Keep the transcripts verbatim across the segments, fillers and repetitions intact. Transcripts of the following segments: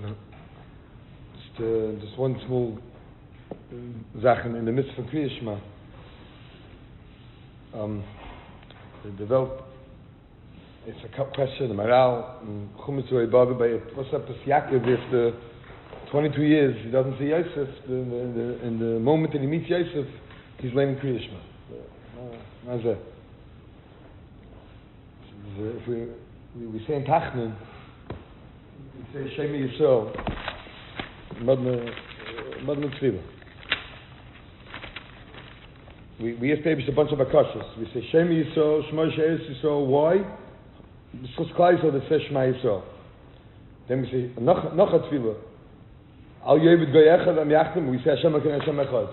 Just, uh, just one small Sachen in the midst of Kriya Shema. Um, the develop. It's a question. The Maral, Chumatzuri Baba, what's up with Yaakov if the twenty-two years he doesn't see Yosef? In the, in the, in the moment that he meets Yosef, he's learning Kriya Shema. How's that? If we we, we say in Tachnan, we say Shema Yisrael, Madna Madna Tzvila. We we establish a bunch of akashas. We say Shema Yisrael, Shema She'ez Yisrael. Why? Because Klal Yisrael that says Shema Yisrael. Then we say Noch Noch Tzvila. Al Yevid Goy Echad Am Yachdim. We say Hashem Elokeinu Hashem Echad.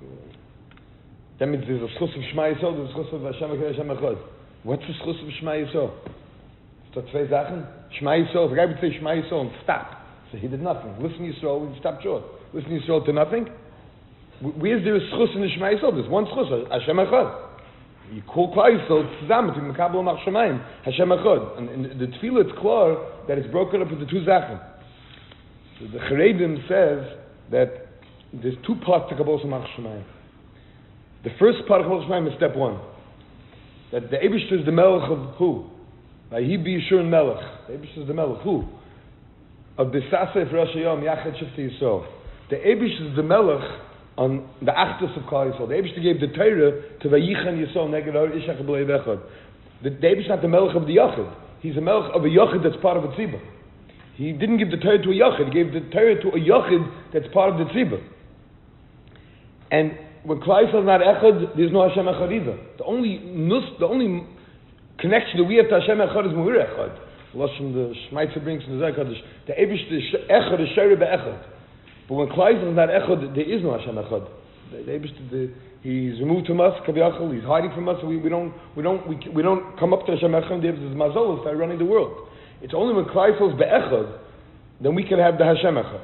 That means there's a schus of Shema Yisrael, there's a schus of Hashem Elokeinu Hashem Echad. What's the schus of Shema Yisrael? Is that two Sachen? Shema Yisrael. The guy would say Shema Yisrael and stop. So he did nothing. Listen Yisrael, he stopped short. Listen Yisrael to nothing. Where is there a schus in the Shema Yisrael? There's one schus, Hashem Echad. You call Klal Yisrael zusammen to Mekabel Mach Shemayim, Hashem Echad. And in the Tefillah it's clear that it's broken up into two Sachen. So the Charedim says that there's two parts to Kabbalah Mach Shemayim. The first part of Kabbalah Shemayim is step one. That the Eibishter is the Melech of who? Vahi bi Yeshurun Melech. The Eibishter is the Melech who? Of the Saseh for Rosh Hashanah Yachad Shifti Yisrael. The Eibishter is the Melech on the Achtus of Klal Yisrael. The Eibishter gave the Torah to Vayichan Yisrael Neged Or Ishach B'lei Bechad. The Eibishter is not the Melech of the Yachid. He's a Melech of a Yachid that's part of a Tzibah. He didn't give the Torah to a Yachid. He gave the Torah to a Yachid that's part of the Tzibah. And when Klal Yisrael is not Echad, there's no Hashem Echad either. The only nus, the only connection that we have to Hashem Echad is Mehur Echad. Lashon the Shmaitzer brings in the Zohar Kodesh. The Eibishter Echad is Shari Be'echad. But when Klal Yisrael is not Echad, there is no Hashem Echad. The, the Eibishter, the, he's removed from us, Kaviyachal, he's hiding from us, so we, we don't we don't we, we don't come up to Hashem Echad. There's Mazol start running the world. It's only when Klal Yisrael is Be'echad, then we can have the Hashem Echad.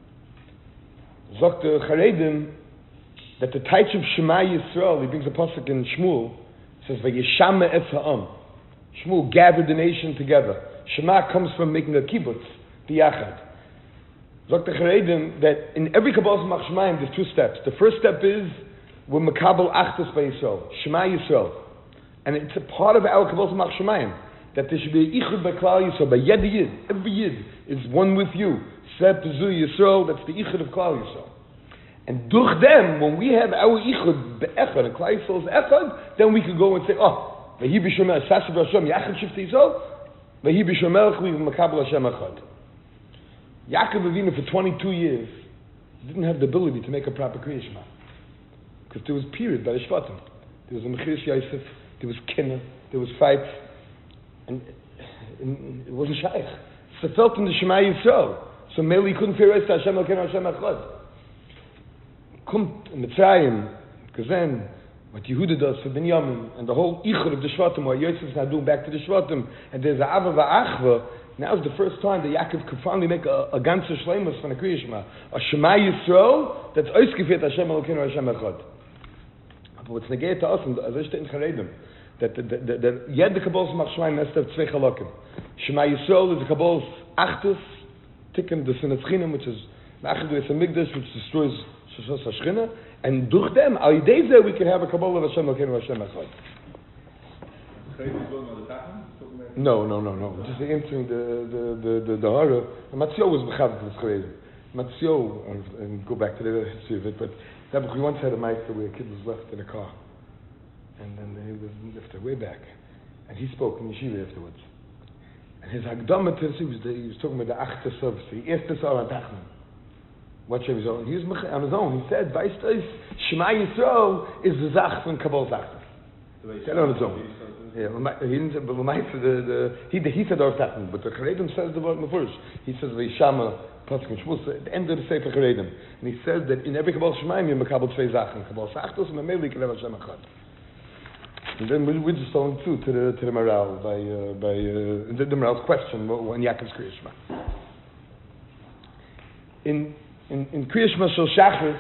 Zok the Charedim that the Taich of Shema Yisrael, he brings a pasuk in Shmuel, says Vayishama et ha'am. Shmuel gathered the nation together. Shema comes from making a kibbutz, biyachad. Zok the Charedim that in every Kabbalah Mach Shemayim there's two steps. The first step is we're Makabel Achtus by Yisrael, Shema Yisrael, and it's a part of our Kabbalah Mach Shemayim that there should be a Ichud by Klal Yisrael, by Yed Yid. Every Yid is one with you. Seb Zu Yisrael, that's the Ichud of Klal Yisrael. And durch them, when we have our Ichud be'echad, and Klal Yisrael is echad, then we can go and say, oh, Vahi b'shomel, Saseh b'Hashem, Yachad Shifti Yisrael, Vahi b'shomel, we Makabel Hashem echad. Yaakov Avinu for twenty-two years didn't have the ability to make a proper Kriya Shema. Because there was period by the Shvatim. There was a Mechiras Yosef, there was Kinna, there was fights, and, and it wasn't Shaykh. So it felt in the Shema Yisrael. So Meli couldn't fear Hashem Elokeinu Hashem echad. Kommt in Mitzrayim, because then what Yehuda does for Binyamin, and the whole Ichur of the Shvatim, what Yosef is now doing back to the Shvatim, and there's a Ava v'Achva. Now is the first time that Yaakov could finally make a, a ganzer shleimus from the Kriya Shema, a Shema Yisrael that's oisgefit Hashem Elokeinu Hashem echad. But what's negated to us, and as I state in Charedim, that that yet the Kabbalah Mach Shemayim has to have zwei chalakim. Shema Yisrael is the Kabbalah Achtus, Tikkun the Sinat Chinam, which is Ma'achad with a Migdash, which destroys Shashos HaShchina, and durch them, al yidei zeh, we can have a Kabbalah of Hashem Elokeinu Hashem echad. No, no, no, no. Just answering the the the the, the horror. Matzio was mechav to this Charedim. Matzio, and, and go back to the history of it, but that we once had a meister where a kid was left in a car, and then he was lifted way back, and he spoke in yeshiva afterwards. And his Hagdama to he was the, he was talking about the Achtas of he asked us all on Tachman. What should his own? He was on his own. He said, "Weißt du, Shema Yisrael is the Zach from Kabbalah Achtas." He said on his own. Yeah, he didn't say, but the the he he said Or Tachman, but the Charedim says the word first. He says Vayishama Pasuk Shmuel at the end of the Sefer Charedim, and he says that in every Kabbalah Shemayim you makabel zwei Zachen, Kabbalah Achtos and Mameli can have Hashem echad. And then we, we just going through to the to the Maral by uh, by uh, the, the Maral's question when Yaakov's Kriya Shema. In in in Kriya Shema Shel Shachris,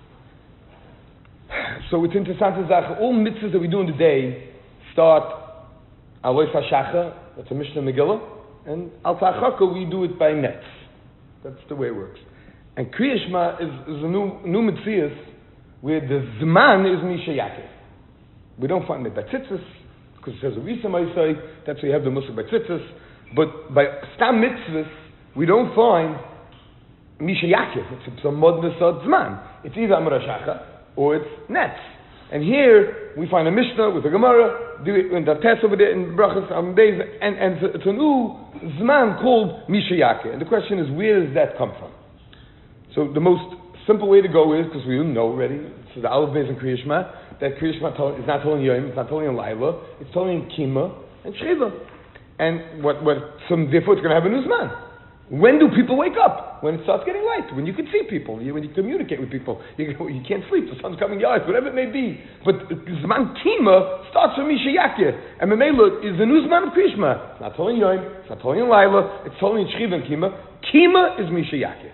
so it's interesting to say all mitzvahs that we do in the day start Alois HaShacha, that's a Mishnah Megillah, and Al Ta'achaka we do it by nets. That's the way it works. And Kriya Shema is, is a new new Metzias where the Zman is Misha Yaakov. We don't find it by Tzitzis, because it says Avisa Maisai, that's why you have the Musik by Tzitzis. But by Stam Mitzvahs, we don't find Misha Yaakov. It's a modness of Zman. It's either Amar Hashacha or it's Netz. And here we find a Mishnah with a Gemara, in the test over there in Brachas Am Beis, and, and it's a new Zman called Misha Yaakov. And the question is, where does that come from? So the most simple way to go is, because we know already, so the Aleph Beis and Kriya Shema, that Kriya Shema is not telling Yom, it's not telling Laila, it's telling Kima and Shchiva. And what, what, so therefore it's going to have a new Zman. When do people wake up? When it starts getting light, when you can see people, you, when you communicate with people, you, you can't sleep, the sun's coming your eyes, whatever it may be. But Zman Kima starts from Misha Yaakov, and Memela is the new Zman of Kriya Shema. It's not telling Yom, it's not telling Laila, it's telling Shchiva and Kima. Kima is Misha Yaakov.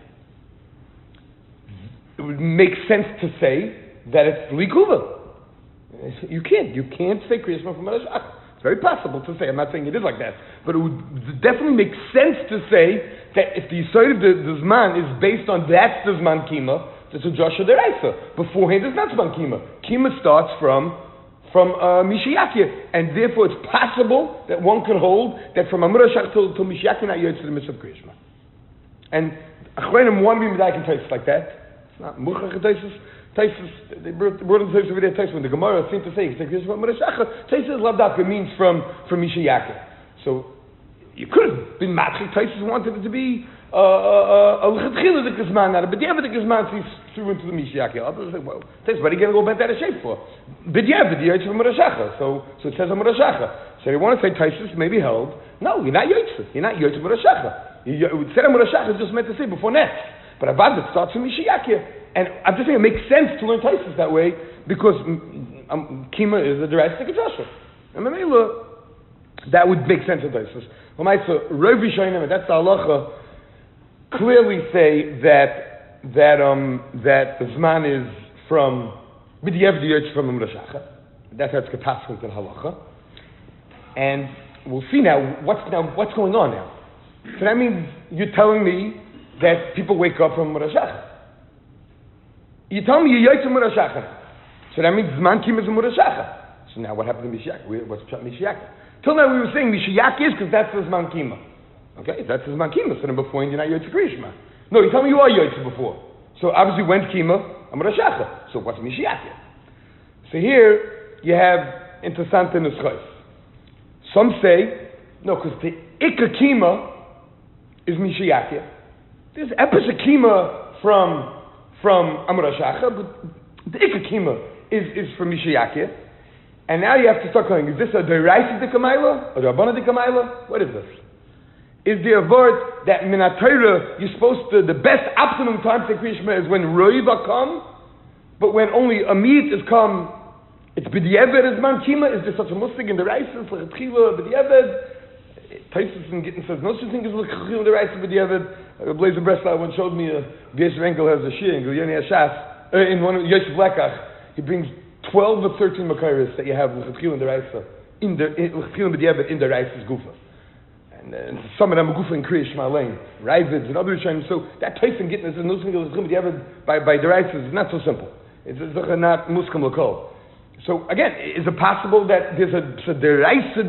It would make sense to say that it's Likuva. You can't. You can't say Kriya Shema from Marashach. It's very possible to say. I'm not saying it is like that. But it would definitely make sense to say that if the Yisod of the, the Zman is based on that's the Zman Kima, it's a Joshua Deraisa. Beforehand, it's not Zman Kima. Kima starts from from uh, Misha Yaakov. And therefore, it's possible that one could hold that from Amar Shach till, till Misha Yaakov, not Yotze the Mitzvah of Kriya Shema. And Achronim want to be Medayik and Taisus like that. Not Muchach Taisus. Taisus, they brought in Taisus over there. Taisus, when the Gemara seemed to say, Taisus Lavdaka means from from Misha Yaakov. So you could have been matching. Taisus wanted it to be a lechatchila the Gizman, not a b'diavad the Gizman. So he threw into the Misha Yaakov. Others say, well, Taisus, what are you getting all bent out of shape for? B'diavad, you're from Marashacha. So so it says Marashacha. So they want to say Taisus may be held. No, you're not Yotze. You're not Yotze Marashacha. You said Marashacha is just meant to say before Netz. But Avad starts from Misha Yaakov. And I'm just saying it makes sense to learn Taisus that way because um, Kima is a direct stick of Joshua. And Mamela, that would make sense of Taisus. So Rav Rishonim, and that's the halacha, clearly say that that um that the Zman is from B'diavad Yotze from Amar Hashacha. That's how it's capacity to the halacha. And we'll see now what's now what's going on now. So that means you're telling me that people wake up from Amar Hashacha. You tell me you're Yotze Murashacha. So that means Zman Kim is a Murashacha. So now what happened to Misha Yaakov? What's Misha Yaakov? Till now we were saying Misha Yaakov is because that's the Zman Kima. Okay, that's the Zman Kima. So then before you're not Yotze Kriya Shema. No, you tell me you are Yotze before. So obviously when's Kima? A Murashacha. So what's Misha Yaakov? So here you have interessante nuschos. Some say, no, because the Ikka Kima is Misha Yaakov. There's Epis Kima from from Amar Hashacha, but the Ikka Kima is, is from Misha Yaakov. And now you have to start going, is this a Deraisa Dikamayla? Or a Rabbana Dikamayla? What is this? Is there a word that Minatayra, you're supposed to, the best optimum time to say Kriya Shema is when Roiva come, but when only a meat is come, it's B'diavad is Man Kima? Is there such a mustig in the Raisa? It's like a Tchila, B'diavad? Taisus and Gittin says, no such thing as L'chachil the Raisa B'diavad. Blazer Breslau once showed me a V'yesh Renkel has a shir in Gilyani Hashas, uh, in one of Yosef Lekach. He brings twelve or thirteen Makairis that you have L'chachil in the Raisa, in the L'chachil and B'diavad in the Raisa's Gufa. And, uh, and some of them are Gufa in Kriya Shema Lane, Raivids and other Rishonim. So that Taisus and Gittin says, no such thing as L'chachil B'diavad by, by the Raisa is not so simple. It's, it's not Muskam L'kol. So again, is it possible that there's a deraisa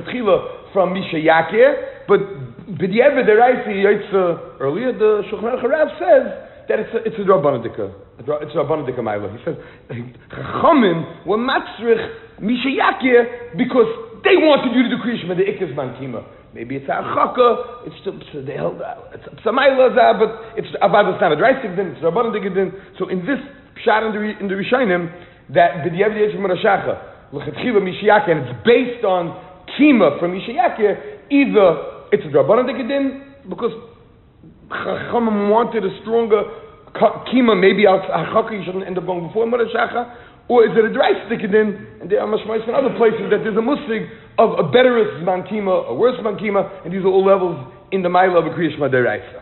de from Misha Yaakov, but b'diavad deraisa yotze earlier the Shulchan Aruch Harav says that it's a, it's a rabbanadika, it's a rabbanadika ma'ila. He says Chachamim were matzrich Misha Yaakov because they wanted you to do Kriya Shema the Ikkas Man Kima. Maybe it's a chaka, it's the they held it's a ma'ila, but it's avad it's not a deraisa din, it's a rabbanadika din. So in this pshat in the in the Rishonim, that b'diavad yotze Murashacha l'chatchila Misha Yaakov, and it's based on Kima from Misha Yaakov. Either it's a Drabanan Dikadin because Chachamim wanted a stronger Kima, maybe out Hachaka you shouldn't end up going before Murashacha, or is it a Drais Dikadin? And there are mashmais in other places that there's a musig of a better Zman Kima, a worse Zman Kima, and these are all levels in the Maila of a Kriya Shema Deraisa.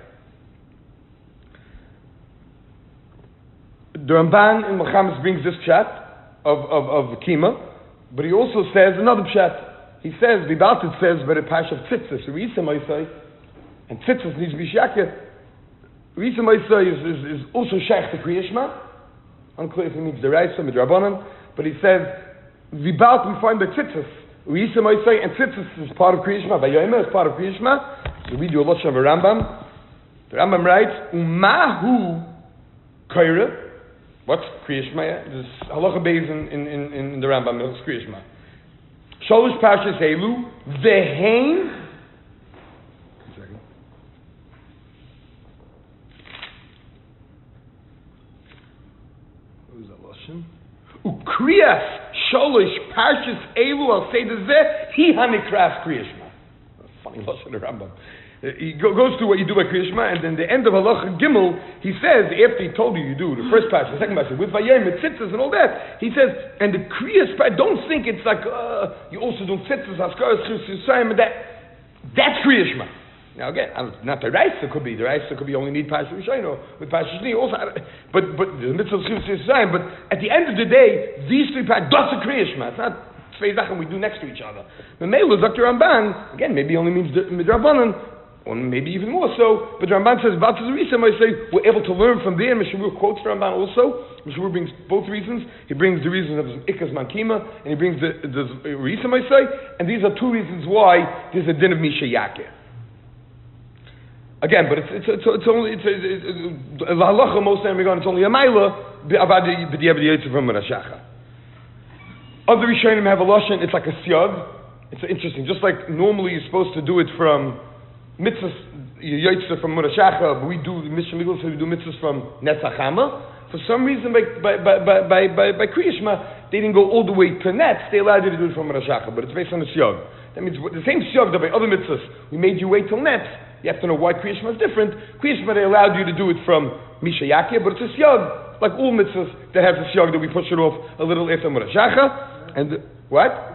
The Ramban in Mechamis brings this pshat of, of, of Kima, but he also says another pshat. He says, Vibaltit says, but a pash of Tzitzis, Reisam I say, and Tzitzis needs Misha Yaakov. Risa Moisa is, is, is also Shaykh to Kriya Shema. Unclear if he means the Raisa, Midrabanan, but he says, Vibalt we find the Tzitzis. Risa Moisa and Tzitzis is part of Kriya Shema. Vayomer is part of Kriya Shema. So we do a lot of Rambam. The Rambam writes, Umahu Kaira. What's Kriya Shema? There's halacha beis in, in, in, in the Rambam. It's Kriya Shema. Sholosh Parshas Elu Vehein. What was that lashon? Ukriyas Sholosh Parshas Elu Al Seder Zeh Hi Hanikras Kriya Shema. Funny lashon the Rambam. He go, goes through what you do by Kriya Shema, and then the end of Halacha Gimel, he says, after he told you you do the first passage, the second passage, with Vayem, with Tzitzis and all that, he says, and the Kriya Shema, don't think it's like, uh, you also do Tzitzis, Haskaras, Chus Yisrael, and that, that's Kriya Shema. Now again, not the Raisa could be, the Raisa could be only need Pasha Rishayno, with Pasha Shni, also, but, but the mitzvah of Chus Yisrael, but at the end of the day, these three passages, that's a Kriya Shema, it's not Tzvei Zachen we do next to each other. The Mela, Doctor Ramban, again, maybe only means the Midrabanan, or maybe even more so, but Ramban says, Batzazarisa might say, we're able to learn from there. Mishnah quotes Ramban also. Mishnah brings both reasons. He brings the reason of Ikas Mankima, and he brings the, the Risa might say, and these are two reasons why there's a din of Misha Yakir. Again, but it's, it's, it's, it's only, it's, it's, the halacha, most of the time, it's only a maila, about the B'diavad from Rashacha. Other Rishonim have a lashon, it's like a siyag. It's interesting, just like normally you're supposed to do it from mitzvahs, yoytza from Murashacha, but we do Mishnah Migdal, so we do mitzvahs from Netzach Hama. For some reason, by by by by by, by Kriya Shema, they didn't go all the way to Netz. They allowed you to do it from Murashacha, but it's based on the siyag. That means the same siyag that by other mitzvahs we made you wait till Netz. You have to know why Kriya Shema is different. Kriya Shema, they allowed you to do it from Misha Yakia, but it's a siyag, like all mitzvahs that has a siyag that we push it off a little after Murashacha. And what?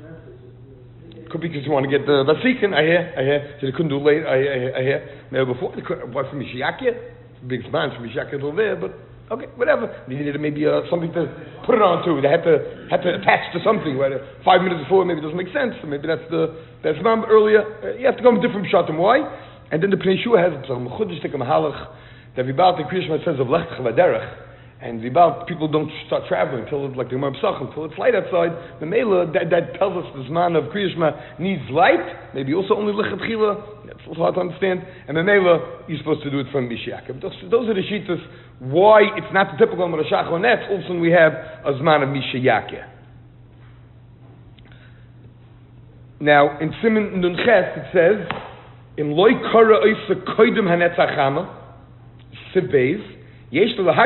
Could be because you want to get the Vasikin, I hear, I hear. So they couldn't do it late, I hear, I hear. Maybe before, they couldn't, why from Mishiakia? Big man from Mishiakia till there, but okay, whatever. They needed maybe uh, something to put it on to. They had to had to attach to something. Where five minutes before, maybe it doesn't make sense. So maybe that's the that's man earlier. Uh, you have to go with different pshatim. Why? And then the Pnei Yeshua has some chudish tik mahalach that Vibal the Kriya Shema says of lech chavaderech. And Vibal, people don't start traveling until it's like the Gemara Pesachim, until it's light outside. The Mela, that, that tells us this man of Kriya Shema needs light, maybe also only Lechatchila, that's also hard to understand. And the Mela, you're supposed to do it from Mishiakim. Those, those are the shittas, why it's not the typical Marashach or Netz, all of a sudden we have a Zman of Mishiakim. Now, in Siman Nun Ches, it says, in Loi Kara Oisa Koidim HaNetzach Hama, Siv Beis, that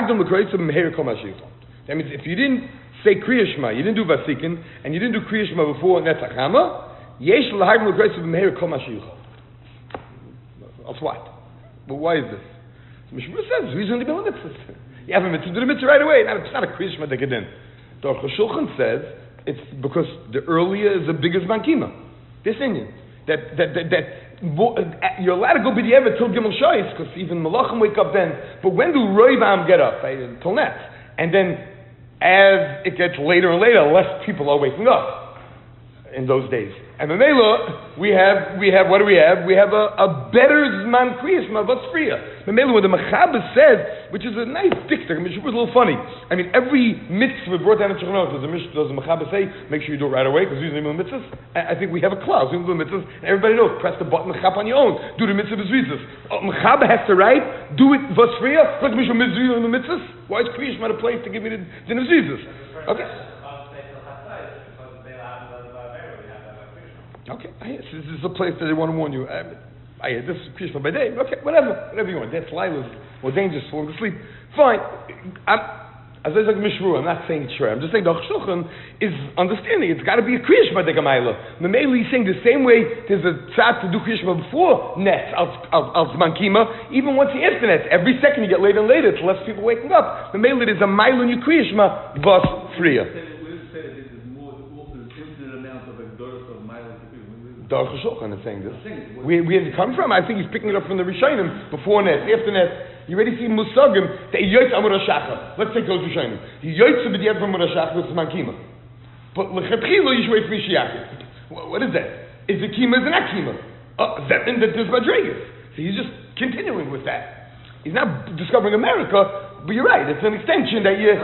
means if you didn't say Kriya Shema, you didn't do Vasikin, and you didn't do Kriya Shema before Netzach Hama, that's what? But why is this? So Mishnah says, reason to be mitzvah. You have a mitzvah, do the mitzvah right away. It's not a Kriya Shema Dekadin. The Aruch HaShulchan says, it's because the earlier is the biggest Mankima. This Indian. That, that, that, that you're allowed to go b'diavad till Gimel Shais, because even Malachim wake up then. But when do Roivam get up? Till Netz. And then, as it gets later and later, less people are waking up in those days. And the Mela, we have, we have, what do we have? We have a, a better Zman Kriya Shema, but Sfriya. The Mela, when the Mechaber says, which is a nice dicta, I mean, it was a little funny. I mean, every mitzvah brought down in Shulchan does the does the Mechaber say, make sure you do it right away, because usually we do mitzvahs. I, I think we have a clause, we do mitzvahs, and everybody knows, press the button, Mechap on your own, do the mitzvah b'zritzas. Oh, Mechaber has to write, do it v'sfriya, like Mishra mitzvah in the mitzvahs. Why is Kriya Shema a place to give me the din of zritzas? Okay. Okay, I, this is a place that they want to warn you. I, I this is Kriya Shema by day. Okay, whatever, whatever you want. That's Lila's more dangerous for him to sleep. Fine. I'm, as I said, Mishru, I'm not saying it's sure. I'm just saying the Aruch HaShulchan is understanding. It's got to be a Kriya Shema Degamayla. Mameli is saying the same way there's a tzad to do Kriya Shema before Netz, al Zman Kima, even once you after Netz. Every second you get later and later, it's less people waking up. Mameli there's a Mile in your Kriya Shema, Vas Friya. The Aruch HaShulchan is saying this. Where, where did it come from? I think he's picking it up from the Rishonim before Netz, after Netz. You already see Musagim that he yoytz amur Hashacha. Let's take those Rishonim. He yoytz to be the from amur Hashacha with Zman Kima. But lechatchila you should wait for Mishiach. What is that? Is it Kima? Is it not Kima? Oh, that means that there's Madrigas. So he's just continuing with that. He's not discovering America, but you're right. It's an extension that you.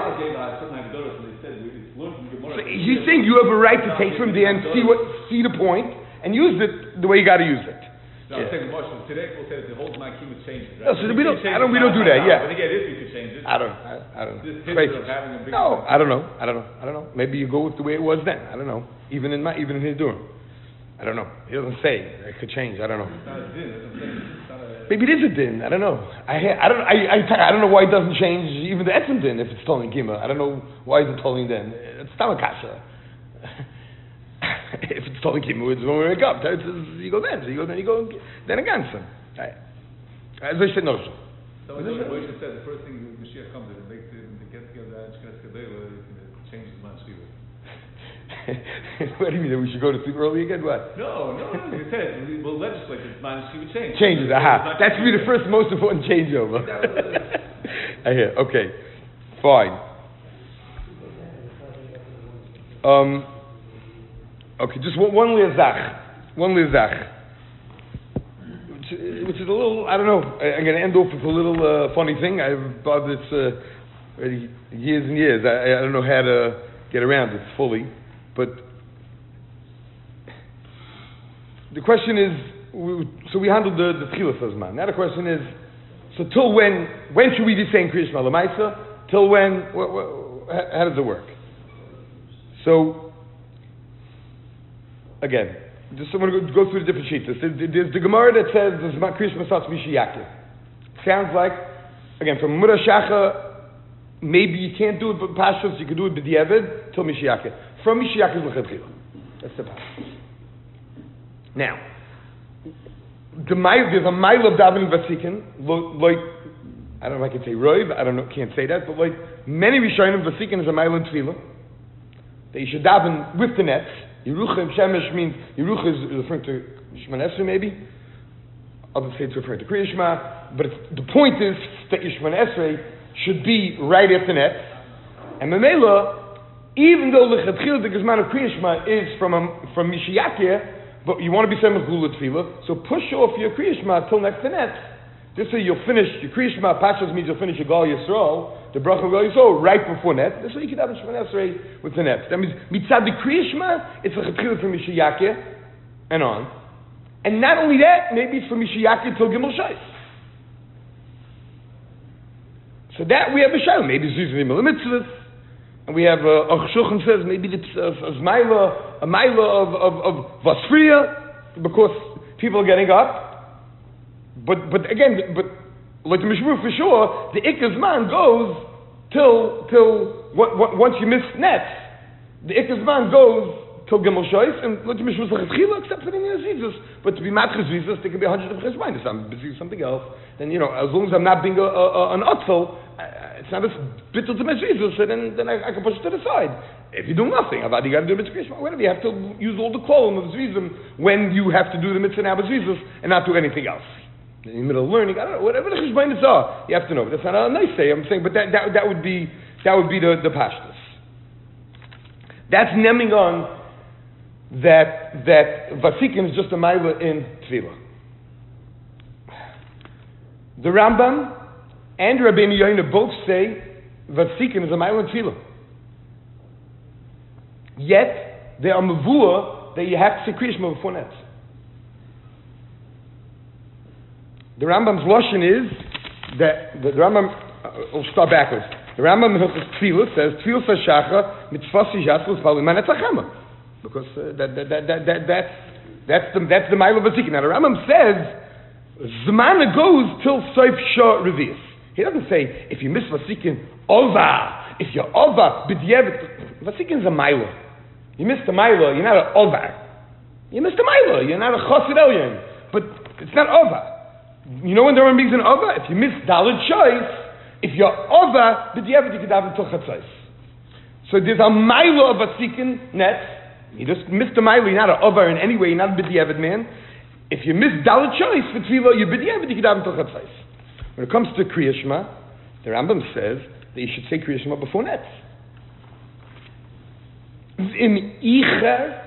So he's saying you have a right to take from there and see what, see the point, and use it the way you got to use it. No, yeah. I'm saying Moshe, today we'll say that the whole Makim would change it, No, right? so we don't, I don't, we don't do that, yeah. But again, if you could change it. I don't, I, I don't know. This picture of having a big no, I don't know, I don't know, I don't know. Maybe you go with the way it was then, I don't know. Even in my, even in his doing. I don't know. He doesn't say. It could change, I don't know. It's not a din, that's what I'm saying. It's not a... Maybe it is a din, I don't know. I, I don't, I, I, I don't know why it doesn't change even the etzem din if it's Tolin Gima. I don't know why is it Tolin then. It's Tamakasha. If it's Tolin Gima, it's when we wake up. It's, it's, you go then, so you go then, you go then against him. Right. As I said, no. So what Moshe said, the first thing the Mashiach comes in and makes it, and gets together and changes the Mashiach. What do you mean, that we should go to sleep early again? What? No, no, no. You said we'll legislate this Mashiach change. Changes, aha. That should be the first most important changeover. I hear. Okay, fine. Um. Okay, just one, one lezach, one lezach, which, which is a little, I don't know, I, I'm going to end off with a little uh, funny thing. I've thought this uh, already years and years. I, I don't know how to get around it fully, but the question is, we, so we handled the, the Tchilas Hazman. Now the question is, so till when, when should we be saying Kriya Shema L'maisa? Till when, wh- wh- how does it work? So, again, just I'm going to go through the different sheets. There's, there's the Gemara that says there's Kriya Masatz Mishiyakir. Sounds like, again, from Mura Shacha, maybe you can't do it, but Pashas you can do it b'diavad till Mishiyakir. From Mishiyakir l'chadchila. That's the Pashas. Now, the mile, there's a mile of davening vasikin, like I don't know if I can say roiv, I don't know, can't say that, but like many Rishonim, vasikin is a mile in tefillah that you should daven with the nets. Yeruchim Shemesh means Yeruch is referring to Shemon Esrei maybe. Others say it's referring to Kriya Shema, but it's, the point is that Shemon Esrei should be right at the net. And Memela, even though Lechatchil the Gizman of Kriya Shema is from a, from Mishiyakir, but you want to be Semach Gula Tefillah, so push off your Kriya Shema till next to net. Just so you'll finish your Kriya Shema. Pashas means you'll finish your Gal Yisrael, the bracha of Gal Yisrael, right before net. That's why you can have a Shemon Esrei with the net. That means mitzad the Kriya Shema, it's a Chetchila from Mishiyakir and on. And not only that, maybe it's from Mishiyakir till Gimel Shais. So that we have a Shayla. Maybe it's using the Mitzvahs. And we have a uh, Shulchan says maybe it's a, a Zmaila, a Maila of, of, of Vasfriya, because people are getting up. But but again, but like the Mishmur for sure, the Ikaz man goes till till w- w- once you miss nets, the Ikaz man goes till Gimel Shois, and like the Mishmur says Chila, except for the Zizus. But to be Matches Zizus, there can be a hundred of Cheshbainis. I'm busy with something else. Then you know, as long as I'm not being a, a, a, an Otzel, it's not a bit of the Zizus, and then then I, I can push it to the side. If you do nothing, Avad, you got to do a mitzvah. Whatever, you have to use all the kolim of Zizim when you have to do the mitzvah and Zizus and not do anything else. In the middle of learning, I don't know, whatever the cheshbainis are, you have to know. That's not a nice say, I'm saying, but that, that, that would be that would be the, the pashtus. That's nemming on that that vasikin is just a maila in tefillah. The Rambam and Rabbeinu Yoina both say vasikin is a maila in tefillah. Yet they are mavua that you have to say Kriya Shema before nets. The Rambam's lashon is that the, the Rambam. Uh, we'll start backwards. The Rambam in Hilchos Tefillah says Tefillah Shacha mitzvasi jaskus v'aliman etzachema, because uh, that, that, that, that, that that's that's the that's the mile of vasikin. Now the Rambam says Zmana goes till Soif Shah Revius. He doesn't say if you miss vasikin ova, if you're ova b'diavad. Vasikin is a mile. You missed a mile, you're not an ova. You missed a mile, you're not a chassid elyon. But it's not ova. You know when the Rambam brings an ova? If you miss Dalit Shois, if you're ova, but you have to have until Chatzos. So there's a milo of a sikin net. You just missed a milo, you're not an ova in any way, you're not a b'diavad man. If you miss Dalit Shois for Tefillah, you're b'diavad, you can have until Chatzos. When it comes to Kriya Shema, the Rambam says that you should say Kriya Shema before nets. In Icher,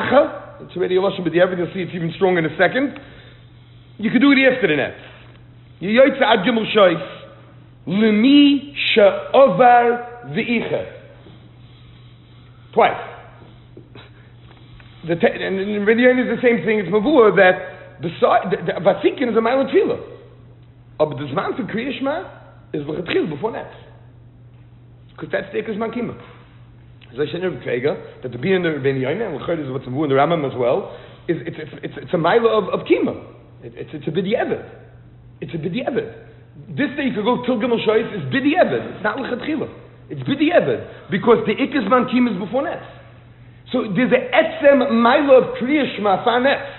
Yima'acha, it's already a lashon b'diavad, you'll see it's even stronger in a second. You could do it after the nets. Yoytze ad gimel shoyf. Lemi she'ovar v'icha. Twice. The te- and in Rebbeinu is the same thing. It's mavua that beside the vasikin is a mile of tefillah. But the zman for Kriya Shema is v'chatchil before that, because that's the ikaz man kima. As I said in Kvega, that the being in the Rebbeinu and l'chayr is what's mavua in the Rambam as well. Is it's it's it's, it's a mile of, of kima. It, it's it's a b'di'evet. It's a b'di'evet. This day you could go till Gimel Shoyis is b'di'evet. It's not l'chatchila. It's b'di'evet because the ikaz man kima is before that. So there's an etzem mile of Kriya Shema fanet.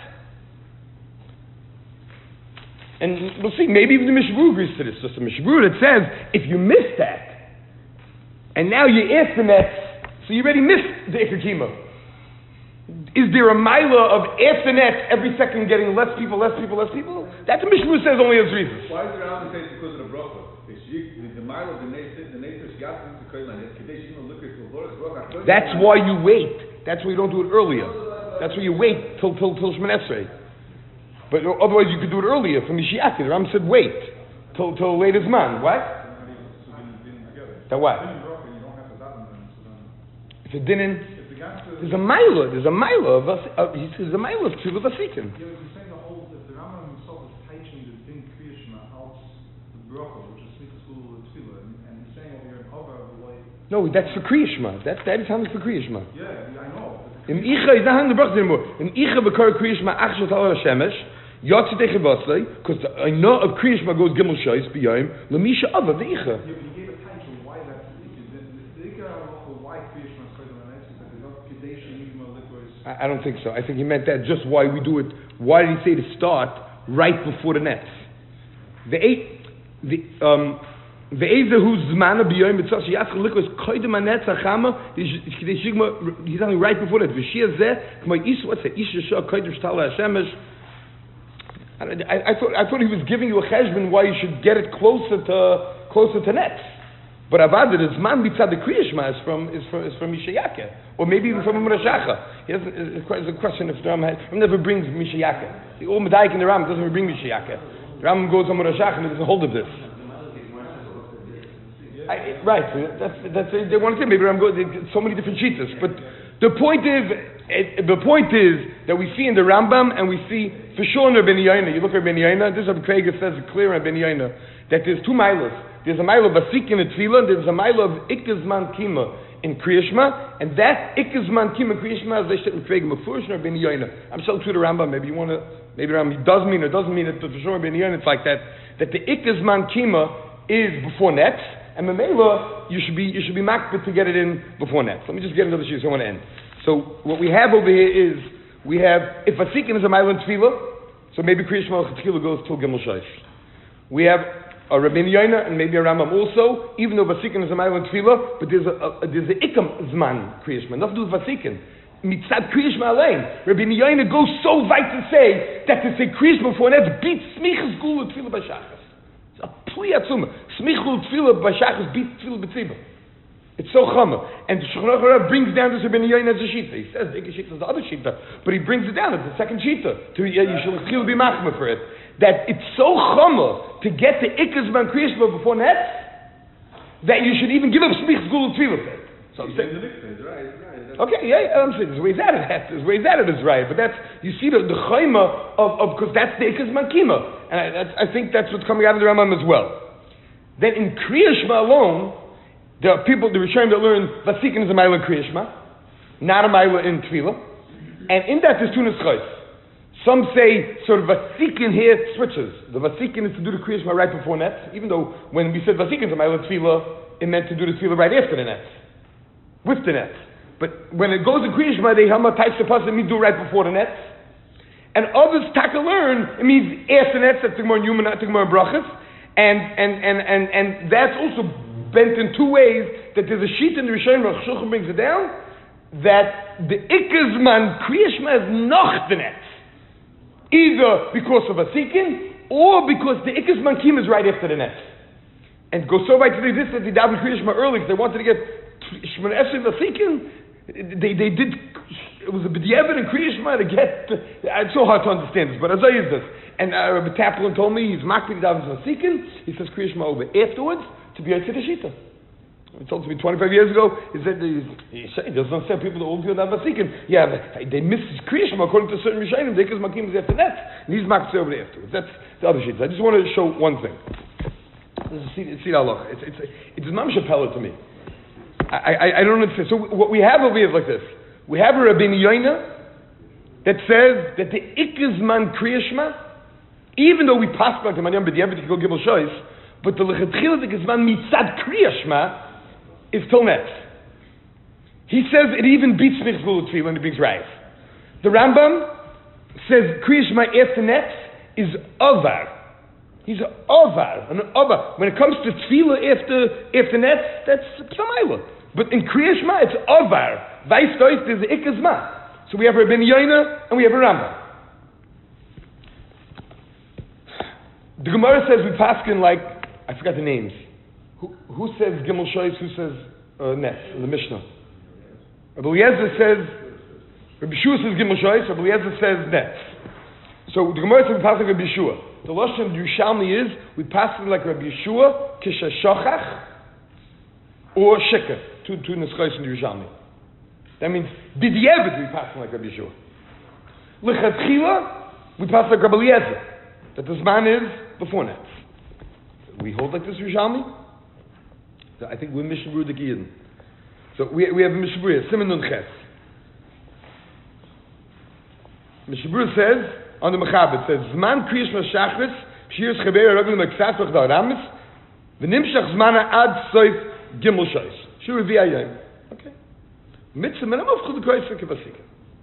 And we'll see, maybe even the Mishbur agrees to this. So the Mishbur that says, if you miss that, and now you ask the next, so you already missed the Iker Kima. Is there a mila of after net every second getting less people, less people, less people? That's what Mishbur says only has reasons. Why is the Rambam say it's because of the bracha? The mile of the neighbors, the neighbors got into the koyman. That's why you wait. That's why you don't do it earlier. That's why you wait till till till Shemon Esrei. But otherwise, you could do it earlier from Mishiaki. The Ram said, wait till till later man. What? That what? If it didn't, there's a mile. There's a mile of us. Uh, he says a mile of Tziva Vasikin. Yeah, he's saying the whole. The Rambam himself is teaching the din Kriya Shema out the bracha, which is Smichas Gulu Tefillah, and he's saying over here in Hava the way. No, that's for Kriya Shema. That that is how it's for Kriya Shema. Yeah, I know. In Icha is not the bracha anymore. In Icha bekar Kriya Shema achshot al Hashemesh. Yotze Teche Vaslei, because I know of Kriya Shema goes Gimel Shoyis b'Yom Lemisha Ava the Icha. Yeah, but he gave a time to why that's the Icha. Why Kriya Shema is called an answer that they're not Kedeshim Yigma Likos. I don't think so. I think he meant that just why we do it. Why did he say to start right before the nets? The eight, the um, the Eza who's Zmana b'Yom B'Tzas Yatchel Likos Koydem Anetz Achama. He's telling right before that. V'Shia Zeh K'may Isu. What's that? Isha Shah Koydem Shtal Hashemesh. I, I, I thought I thought he was giving you a cheshbon why you should get it closer to closer to nets. But Avad is man mitzad the Kriya Shema is from is from is from Mishayake, or maybe even from Murashacha. He has it's a question if the Ram has, Ram never brings Mishayake. The old Medaik in the Ram doesn't really bring Mishayake. The Ram goes on Murashacha and he doesn't hold of this. I, right, that's that's they want to say maybe Ram goes so many different cheetahs, but the point is. It, the point is that we see in the Rambam and we see for sure in Rabbi Yoina. You look at Rabbi Yoina. This is what Craig says it clear in Rabbi Yoina that there's two milas. There's a mile of Vasik in the Tefillah, and there's a mile of Ikazman Kima in Kriya Shema, and that Ikazman Kima Kriya Shema is they said in Craig Mefurish and Rabbi Yoina. I'm so true to Rambam. Maybe you want to. Maybe Rambam does mean it doesn't mean it, but for sure Rabbi Yoina it's like that. That the Ikazman Kima is before nets, and Memela you should be you should be makbid to get it in before nets. Let me just get into the shir so I want to end. So what we have over here is we have if Vasikin is a mile in Tefillah, so maybe Kriya Shema Tefillah goes till Gimel Shoyis. We have a Rabbi Yoina and maybe a Rambam also, even though Vasikin is a mile in Tefillah, but there's a, a there's a Ikam Zman Kriya Shema, nothing to do with Vasikin. Mitzad Kriya Shema Alein. Rabbi Yoina goes so weit to say that to say Kriya Shema before that beats Smichas Gula Tefillah B'Shachas. It's a pli atzuma. Smichas Tefillah B'Shachas beats Tefillah B'Tzibah. It's so chama. And the Shulchan Aruch brings down this Rabbi Yoina as a shita. He says the shita is the other shita, but he brings it down as the second shita. To you should still be machma for it. That it's so chama to get the ikaz man Kriya Shema before nets that you should even give up smichas gula tefillah. So I'm saying, right, right. okay, yeah, I'm saying there's ways out of that. There's ways out of this, right? But that's you see the the chayma of because that's the ikaz man kima, and I, that's, I think that's what's coming out of the Rambam as well. Then in Kriya Shema alone. There are people, the Rishonim that learn Vasikin is a Maila in Kriya Shema, not a Maila in Tefillah, and in that there's two Nischos. Some say sort of Vasikin here switches. The Vasikin is to do the Kriya Shema right before nets, even though when we said Vasikin is a Maila in Tefillah, it meant to do the Tefillah right after the nets, with the nets. But when it goes in Kriya Shema, they have a type of person we do right before the nets, and others taka learn it means after nets. That's more human, not more brachas, and and and and and that's also bent in two ways, that there's a sheet in the Rishonim, Rosh Shulchan brings it down, that the Ikazman Kriya Shema is noch the net. Either because of a Sikin, or because the Ikazman Kim is right after the net. And go so right to do this, that they davened Kriya Shema early, because they wanted to get Shemon Esrei Vasikin, they, they did it was a b'diavad and Kriya Shema to get, it's so hard to understand this, but as I is this. And uh, Rabbi Taplin told me, he's makbid davos masikin, he says Kriya Shema over afterwards, to be Yitzhak Shita. He told me twenty-five years ago, he said, he, he, he doesn't understand people that all feel davos masikin. Yeah, they, they miss Kriya Shema according to certain Rishonim, they because Makim is after that, and he's makbid over afterwards. That's the other sheets. I just wanted to show one thing. This is see Allah. It's it's it's Mam Shapella to me. I, I I don't understand. So what we have over here is like this. We have a Rabbeinu Yoina that says that the Ikizman Kriya Shema, even though we pass like the Manyam B'Diavad go Gimel Shois, but the Lechatchila the Ikizman Mitzad Kriya Shema is till next. He says it even beats Mitzvah Tzvi when he brings Rayas. The Rambam says Kriya Shema after next is Avar. He's an Avar, an Avar. When it comes to Tefillah after after Netz, that's Psamayla. But in Kriya Shema, it's Avar. Vice versa, there's Ikazma. So we have Rabbeinu Yoina and we have a Rambam. The Gemara says we paskin like, I forgot the names. Who, who says Gimel Shois? Who says uh, Netz in the Mishnah? Rabbi Eliezer says, Rabbi Shua says Gimel Shois, Rabbi Eliezer says Netz. So the Gemara says we pass like Rabbi Yeshua. The Lashon of Yerushalmi is we pass it like Rabbi Yeshua, Kisha Shochach, or Shekah. Two two Neschais in Yerushalmi. That means B'diavad we pass it like Rabbi Yeshua. L'chatchila we pass like Rabbi Eliezer. That this man is before Netz. We hold like this Yerushalmi. So I think we're Mishabur the Giyadin. So we we have a Mishabur here, Simon Nun Ches. Mishabur says. On the Mechaber, it says, Zman Kriya Shema Shachris, Shiris Chaber Ragul Meksat Vach Da Ramis, V'nimshach Zmana Ad Soif Gimel Shois. Shur Vi Ayayim. Okay. Mitzvah Menam Avchud Kreis Kevasika.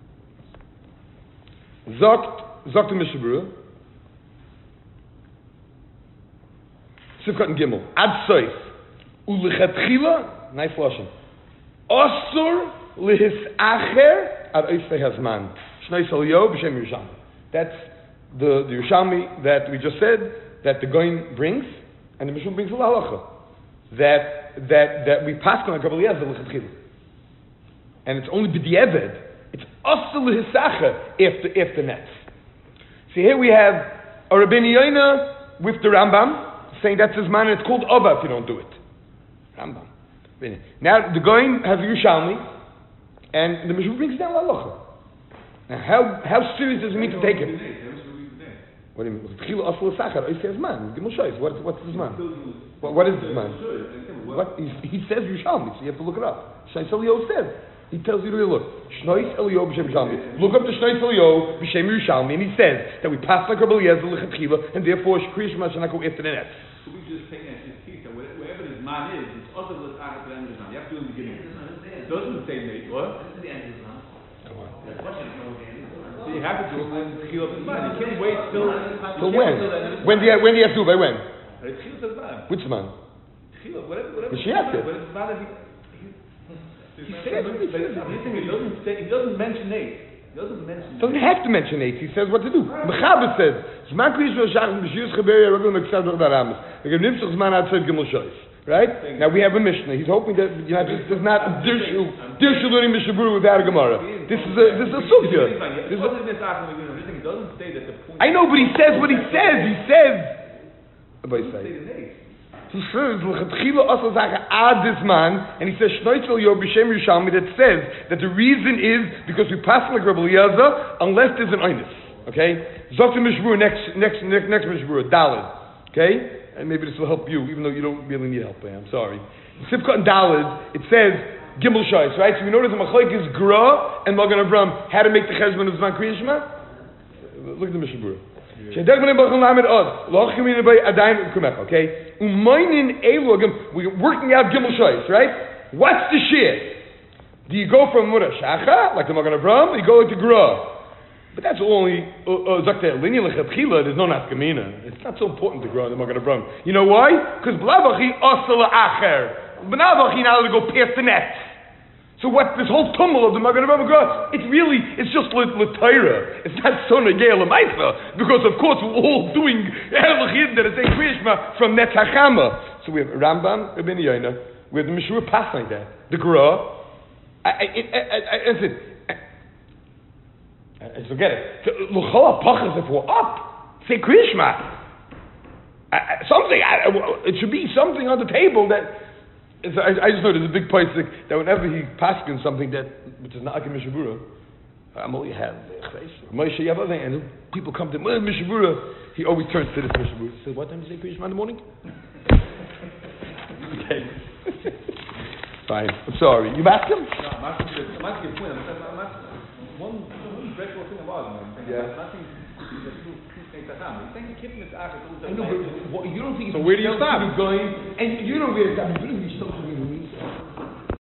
Zogt, Zogt in Mishabura, Sivkat and Gimel, Ad Soif, Ulichatchila, nice lashon, Osur Lihis Acher Ad Oisvei Hazman. Shnei Salyo B'Shem Yerushalmi. That's the, the Yerushalmi that we just said, that the Goin brings, and the Mishum brings the halacha. That, that, that we pass on a Rabbi Eliezer l'chatchila. And it's only b'diavad. It's also l'hisacha after, after Netz. See, here we have a Rabbeinu Yoina with the Rambam, saying that's his man, and it's called Ova if you don't do it. Rambam. Now, the Goin has a Yerushalmi, and the Mishum brings down the halacha. Now, how how serious does it mean to take it? What do you mean? What what's his man? What, what is his man? What he, he says Yerushalmi, so you have to look it up. Shnois Elio says. He tells you to look. Shnois Elio b'Shem Yerushalmi. Look up the Shnois Elio b'Shem Yerushalmi, and he says that we pass like Rabbi Eliezer l'chatchila, and therefore Kriya Shema should not go after the Netz. So we just take as his teacher, wherever his man is, it's also the Achat and Yerushalmi. You have to do it in the beginning. It doesn't say mate, what? This is the end of the man. So you have to do it when the Chil of his mind. You can't wait till... Till when? When do you, when do you have to do it? By when? Chil of his mind. Which man? Chil, whatever, whatever. Mashiach. Whatever man he... He says, he doesn't say, he doesn't mention eight. He doesn't mention eight. Doesn't have to mention eight. He says what to do. Mechaber says, Zman Kriya Shema Shachris, B'Shiris Chaber Ragul Meksat Vach Da Ramis. V'Nimshach Zman Ad Soif Gimel Shois. Right? Now we have a Mishnah. He's hoping that, you know, this is not a Dirshu, Dirshu learning Mishaburu without a Gemara. This is a, this is a Sugya. This is a, I know, but he says what he says. He says, he says, L'chatchila also zache ad this man, and he says, Shnois Elio b'Shem Yerushalmi, that says that the reason is because we pass like Rabbi Eliezer unless there's an Einus. Okay? Zok to Mishaburu, next, next, next, next Mishaburu, Daled. Okay? And maybe this will help you, even though you don't really need help. I'm sorry. In Sivkot and Daled, it says Gimel Shois, right? So we notice the Machlok is Gra and Magen Avram how to make the cheshbon of Zman Kriya Shema. Look at the Mishnah Berurah. Okay? Umaynin Elogim, we're working out Gimel Shois, right? What's the shit? Do you go from Mura Shacha, like the Magen Avram, or you go like the Gra? But that's only Zakta Linya Lechatchila. There's no Nafkamina. It's not so important to grow in the Magen Avram. You know why? Because Blavachi Osala Acher. Blavachi now to go past the net. So what this whole tumult of the Magen Avram grows? It's really it's just L'Taira. It's not so Negei L'Maisa because of course we're all doing Erlachid that it's a Kriya Shema from Netz Hachama. So we have Rambam, Rabbeinu Yoina, we have the Mishur Pas like that, the Gra. I, I, I, I, I, And so get it. L'chol hapachas, if we're up, say Kriya Shema. Uh, something, uh, it should be something on the table that, it's, I, I just know there's a big place that whenever he passes something that, which is not like a Mishabura, I'm only have Moshe Yavaveh, and people come to him, well, Mishabura, he always turns to this Mishabura. He says, what time do you say Kriya Shema in the morning? Okay. Fine, I'm sorry. You've asked him? No, I'm asking you, I'm asking you a point. I'm asking one, one dreadful thing about him. I'm saying Yeah. nothing that you think that's happening. You're saying the kipping is after I know, but what, you don't think So where do you still stop? to be going, and you don't really, I mean, you don't even still to be